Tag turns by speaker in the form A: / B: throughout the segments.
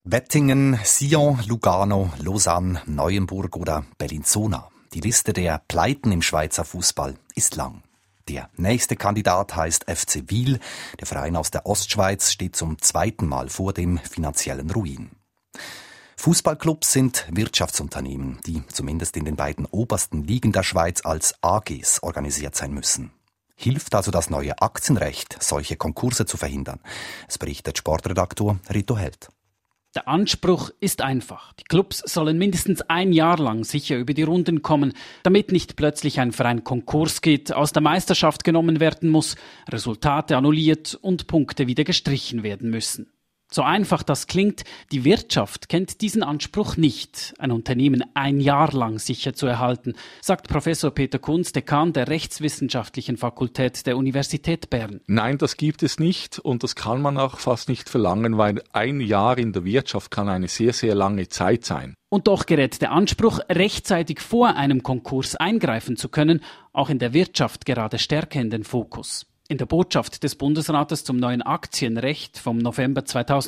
A: Wettingen, Sion, Lugano, Lausanne, Neuenburg oder Bellinzona. Die Liste der Pleiten im Schweizer Fußball ist lang. Der nächste Kandidat heißt FC Wil. Der Verein aus der Ostschweiz steht zum zweiten Mal vor dem finanziellen Ruin. Fußballclubs sind Wirtschaftsunternehmen, die zumindest in den beiden obersten Ligen der Schweiz als AGs organisiert sein müssen. Hilft also das neue Aktienrecht, solche Konkurse zu verhindern? Es berichtet Sportredaktor Rito Held.
B: Der Anspruch ist einfach. Die Clubs sollen mindestens ein Jahr lang sicher über die Runden kommen, damit nicht plötzlich ein Verein Konkurs geht, aus der Meisterschaft genommen werden muss, Resultate annulliert und Punkte wieder gestrichen werden müssen. So einfach das klingt, die Wirtschaft kennt diesen Anspruch nicht, ein Unternehmen ein Jahr lang sicher zu erhalten, sagt Professor Peter Kunz, Dekan der Rechtswissenschaftlichen Fakultät der Universität Bern.
C: Nein, das gibt es nicht und das kann man auch fast nicht verlangen, weil ein Jahr in der Wirtschaft kann eine sehr, sehr lange Zeit sein.
B: Und doch gerät der Anspruch, rechtzeitig vor einem Konkurs eingreifen zu können, auch in der Wirtschaft gerade stärker in den Fokus. In der Botschaft des Bundesrates zum neuen Aktienrecht vom November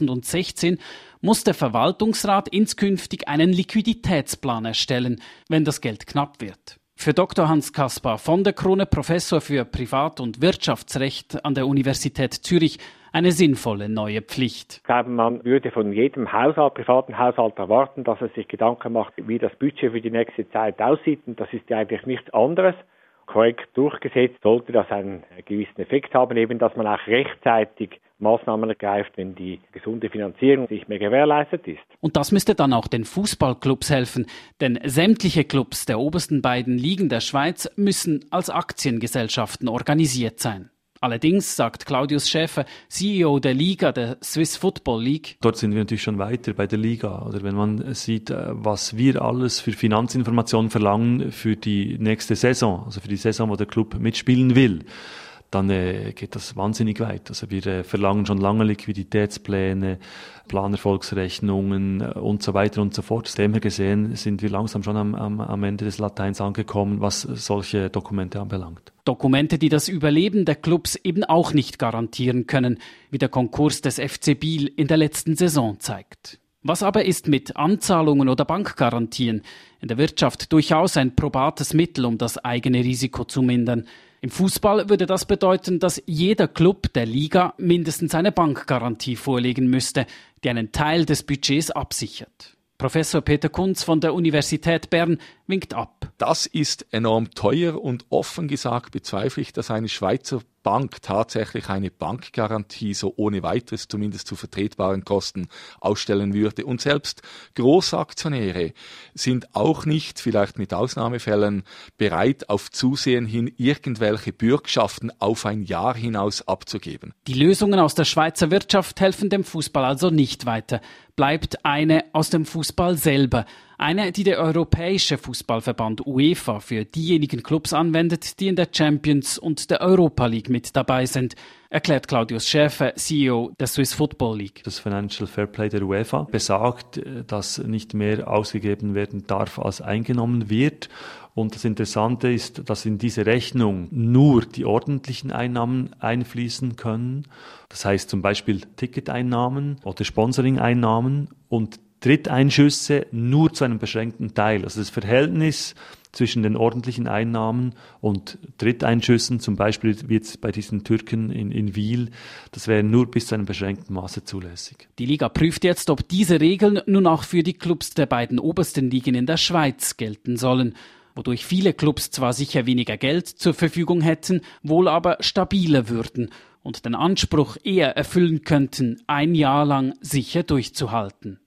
B: 2016 muss der Verwaltungsrat inskünftig einen Liquiditätsplan erstellen, wenn das Geld knapp wird. Für Dr. Hans Kaspar von der Krone, Professor für Privat- und Wirtschaftsrecht an der Universität Zürich, eine sinnvolle neue Pflicht.
D: Ich glaube, man würde von jedem privaten Haushalt erwarten, dass er sich Gedanken macht, wie das Budget für die nächste Zeit aussieht. Und das ist ja eigentlich nichts anderes. Korrekt durchgesetzt, sollte das einen gewissen Effekt haben, eben dass man auch rechtzeitig Maßnahmen ergreift, wenn die gesunde Finanzierung nicht mehr gewährleistet ist.
B: Und das müsste dann auch den Fußballclubs helfen, denn sämtliche Clubs der obersten beiden Ligen der Schweiz müssen als Aktiengesellschaften organisiert sein. Allerdings, sagt Claudius Schäfer, CEO der Liga, der Swiss Football League.
E: Dort sind wir natürlich schon weiter bei der Liga. Oder wenn man sieht, was wir alles für Finanzinformationen verlangen für die nächste Saison, also für die Saison, wo der Club mitspielen will, dann geht das wahnsinnig weit. Also wir verlangen schon lange Liquiditätspläne, Planerfolgsrechnungen und so weiter und so fort. Aus dem her gesehen sind wir langsam schon am Ende des Lateins angekommen, was solche Dokumente anbelangt.
B: Dokumente, die das Überleben der Clubs eben auch nicht garantieren können, wie der Konkurs des FC Biel in der letzten Saison zeigt. Was aber ist mit Anzahlungen oder Bankgarantien? In der Wirtschaft durchaus ein probates Mittel, um das eigene Risiko zu mindern. Im Fußball würde das bedeuten, dass jeder Club der Liga mindestens eine Bankgarantie vorlegen müsste, die einen Teil des Budgets absichert. Professor Peter Kunz von der Universität Bern winkt ab.
C: Das ist enorm teuer und offen gesagt bezweifle ich, dass eine Schweizer Bank tatsächlich eine Bankgarantie so ohne weiteres, zumindest zu vertretbaren Kosten, ausstellen würde. Und selbst Großaktionäre sind auch nicht, vielleicht mit Ausnahmefällen, bereit, auf Zusehen hin irgendwelche Bürgschaften auf ein Jahr hinaus abzugeben.
B: Die Lösungen aus der Schweizer Wirtschaft helfen dem Fußball also nicht weiter. Bleibt eine aus dem Fußball selber. Eine, die der Europäische Fußballverband UEFA für diejenigen Clubs anwendet, die in der Champions und der Europa League mit dabei sind, erklärt Claudius Schäfer, CEO der Swiss Football League.
E: Das Financial Fairplay der UEFA besagt, dass nicht mehr ausgegeben werden darf, als eingenommen wird. Und das Interessante ist, dass in diese Rechnung nur die ordentlichen Einnahmen einfließen können. Das heißt zum Beispiel Ticketeinnahmen oder Sponsoring-Einnahmen und Dritteinschüsse nur zu einem beschränkten Teil. Also das Verhältnis zwischen den ordentlichen Einnahmen und Dritteinschüssen, zum Beispiel wie jetzt bei diesen Türken in Wil, das wäre nur bis zu einem beschränkten Maße zulässig.
B: Die Liga prüft jetzt, ob diese Regeln nun auch für die Clubs der beiden obersten Ligen in der Schweiz gelten sollen, wodurch viele Clubs zwar sicher weniger Geld zur Verfügung hätten, wohl aber stabiler würden und den Anspruch eher erfüllen könnten, ein Jahr lang sicher durchzuhalten.